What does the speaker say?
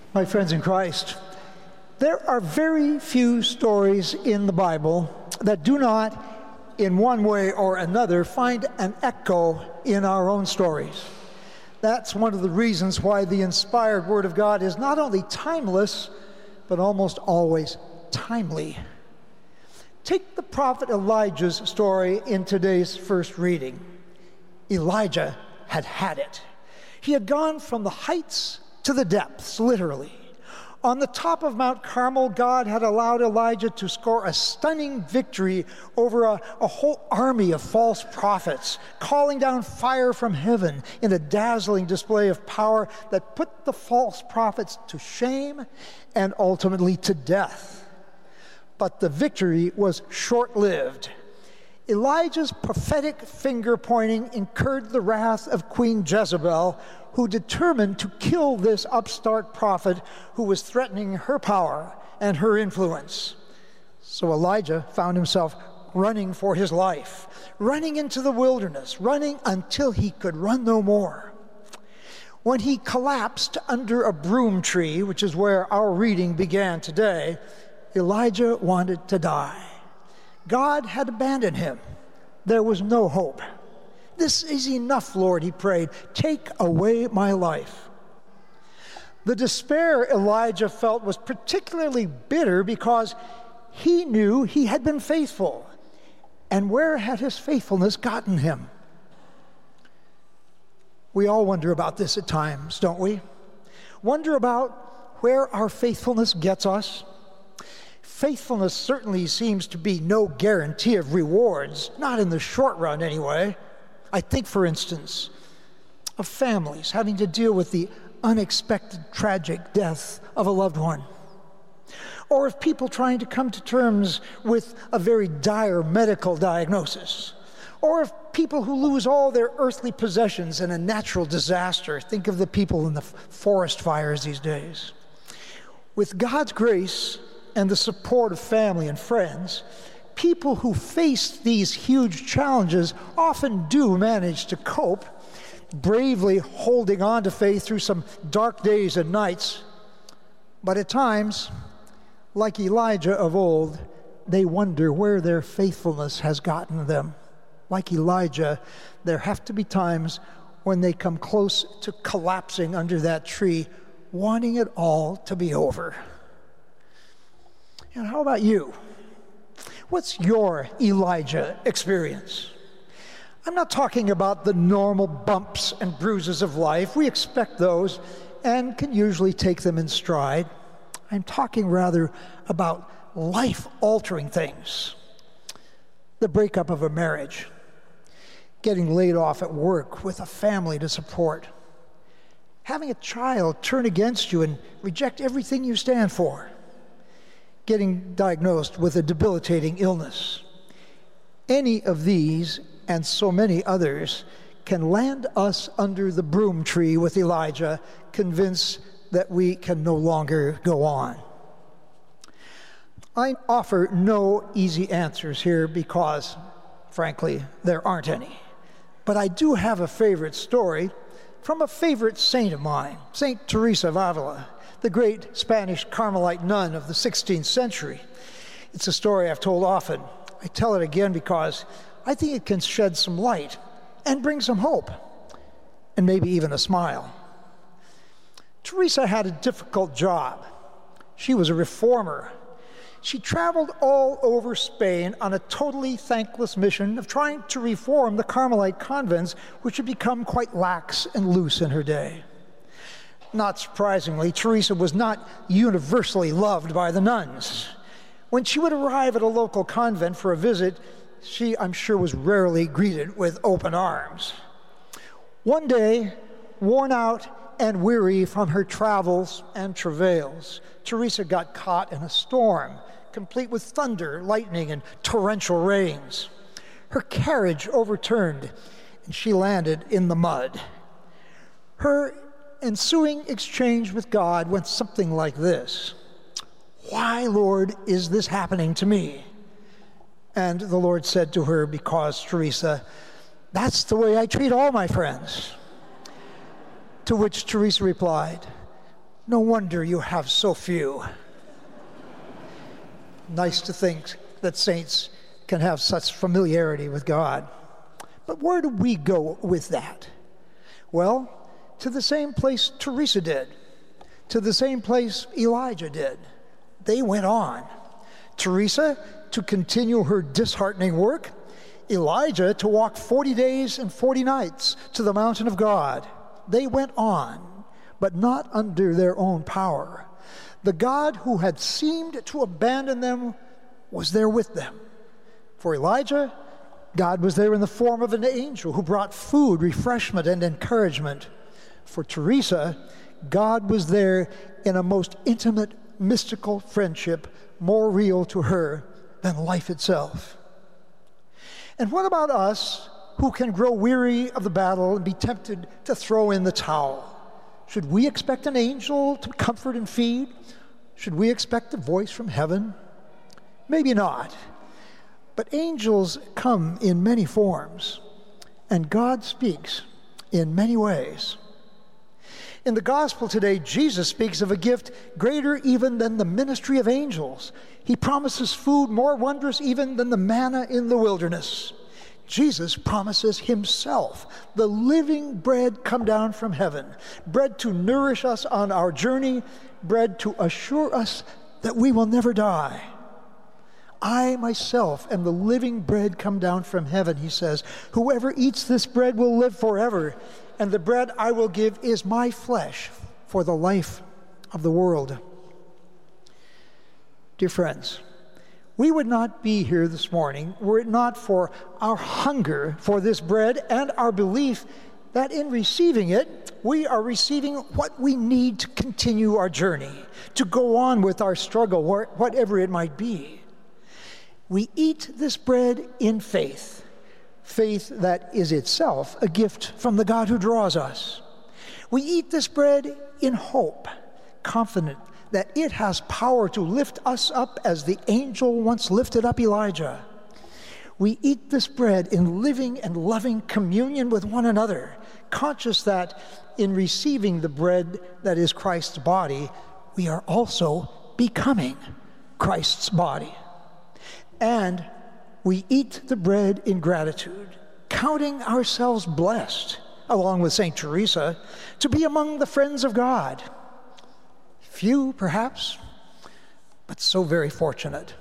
My friends in Christ, there are very few stories in the Bible that do not, in one way or another, find an echo in our own stories. That's one of the reasons why the inspired Word of God is not only timeless, but almost always timely. Take the prophet Elijah's story in today's first reading. Elijah had had it. He had gone from the heights to the depths, literally. On the top of Mount Carmel, God had allowed Elijah to score a stunning victory over a whole army of false prophets, calling down fire from heaven in a dazzling display of power that put the false prophets to shame and ultimately to death. But the victory was short-lived. Elijah's prophetic finger-pointing incurred the wrath of Queen Jezebel, who determined to kill this upstart prophet who was threatening her power and her influence. So Elijah found himself running for his life, running into the wilderness, running until he could run no more. When he collapsed under a broom tree, which is where our reading began today, Elijah wanted to die. God had abandoned him. There was no hope. "This is enough, Lord," he prayed. "Take away my life." The despair Elijah felt was particularly bitter because he knew he had been faithful. And where had his faithfulness gotten him? We all wonder about this at times, don't we? Wonder about where our faithfulness gets us. Faithfulness certainly seems to be no guarantee of rewards, not in the short run anyway. I think, for instance, of families having to deal with the unexpected tragic death of a loved one, or of people trying to come to terms with a very dire medical diagnosis, or of people who lose all their earthly possessions in a natural disaster. Think of the people in the forest fires these days. With God's grace and the support of family and friends, people who face these huge challenges often do manage to cope, bravely holding on to faith through some dark days and nights. But at times, like Elijah of old, they wonder where their faithfulness has gotten them. Like Elijah, there have to be times when they come close to collapsing under that tree, wanting it all to be over. And how about you? What's your Elijah experience? I'm not talking about the normal bumps and bruises of life. We expect those and can usually take them in stride. I'm talking rather about life-altering things. The breakup of a marriage, getting laid off at work with a family to support, having a child turn against you and reject everything you stand for, getting diagnosed with a debilitating illness. Any of these and so many others can land us under the broom tree with Elijah, convinced that we can no longer go on. I offer no easy answers here because, frankly, there aren't any. But I do have a favorite story from a favorite saint of mine, Saint Teresa of Avila, the great Spanish Carmelite nun of the 16th century. It's a story I've told often. I tell it again because I think it can shed some light and bring some hope, and maybe even a smile. Teresa had a difficult job. She was a reformer. She traveled all over Spain on a totally thankless mission of trying to reform the Carmelite convents, which had become quite lax and loose in her day. Not surprisingly, Teresa was not universally loved by the nuns. When she would arrive at a local convent for a visit, she, I'm sure, was rarely greeted with open arms. One day, worn out and weary from her travels and travails, Teresa got caught in a storm, complete with thunder, lightning, and torrential rains. Her carriage overturned, and she landed in the mud. Her ensuing exchange with God went something like this: "Why, Lord, is this happening to me?" And the Lord said to her, "Because, Teresa, that's the way I treat all my friends." To which Teresa replied, No wonder you have so few. Nice to think that saints can have such familiarity with God. But where do we go with that? Well, to the same place Teresa did, to the same place Elijah did. They went on. Teresa to continue her disheartening work, Elijah to walk 40 days and 40 nights to the mountain of God. They went on, but not under their own power. The God who had seemed to abandon them was there with them. For Elijah, God was there in the form of an angel who brought food, refreshment, and encouragement. For Teresa, God was there in a most intimate, mystical friendship, more real to her than life itself. And what about us who can grow weary of the battle and be tempted to throw in the towel? Should we expect an angel to comfort and feed? Should we expect a voice from heaven? Maybe not. But angels come in many forms, and God speaks in many ways. In the gospel today, Jesus speaks of a gift greater even than the ministry of angels. He promises food more wondrous even than the manna in the wilderness. Jesus promises himself, the living bread come down from heaven, bread to nourish us on our journey, bread to assure us that we will never die. I myself am the living bread come down from heaven, he says. Whoever eats this bread will live forever, and the bread I will give is my flesh for the life of the world. Dear friends, we would not be here this morning were it not for our hunger for this bread and our belief that in receiving it, we are receiving what we need to continue our journey, to go on with our struggle, whatever it might be. We eat this bread in faith, faith that is itself a gift from the God who draws us. We eat this bread in hope, confident that it has power to lift us up as the angel once lifted up Elijah. We eat this bread in living and loving communion with one another, conscious that in receiving the bread that is Christ's body, we are also becoming Christ's body. And we eat the bread in gratitude, counting ourselves blessed, along with St. Teresa, to be among the friends of God. Few, perhaps, but so very fortunate.